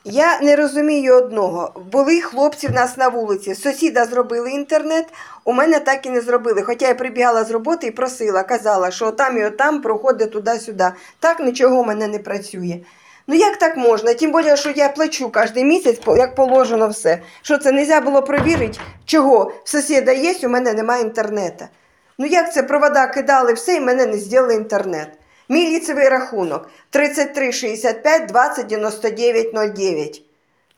Я не розумію одного. Були хлопці в нас на вулиці, сусіда зробили інтернет, у мене так і не зробили. Хоча я прибігала з роботи і просила, казала, що отам і отам проходить туди-сюди. Так нічого у мене не працює. Ну як так можна? Тим більше, що я плачу кожен місяць, як положено все. Що це, не можна було перевірити, чого в сусіда є, у мене немає інтернету. Ну як це, провода кидали все і мене не зробили інтернет. Мій ліцевий рахунок 33 65 20 99 09.